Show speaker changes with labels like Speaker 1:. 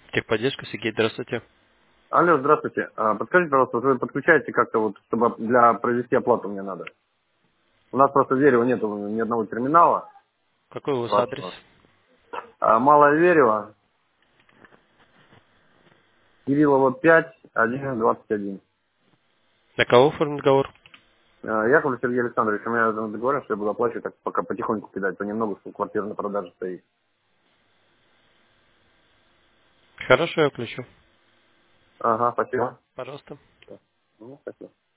Speaker 1: Техподдержка, Сергей, здравствуйте.
Speaker 2: Алло, здравствуйте. Подскажите, пожалуйста, вот вы подключаете как-то вот, чтобы для провести оплату мне надо? У нас просто в Верево нету ни одного терминала
Speaker 1: Какой у вас адрес?
Speaker 2: вашего. Малое Верево, Кириллова 5, 1, 21.
Speaker 1: На кого оформлен договор?
Speaker 2: Яковлев Сергей Александрович, у меня там договорен, что я буду оплачивать так пока потихоньку кидать, понемногу, что квартира на продаже стоит.
Speaker 1: Хорошо, я включу.
Speaker 2: Ага, спасибо.
Speaker 1: Пожалуйста.
Speaker 2: Спасибо.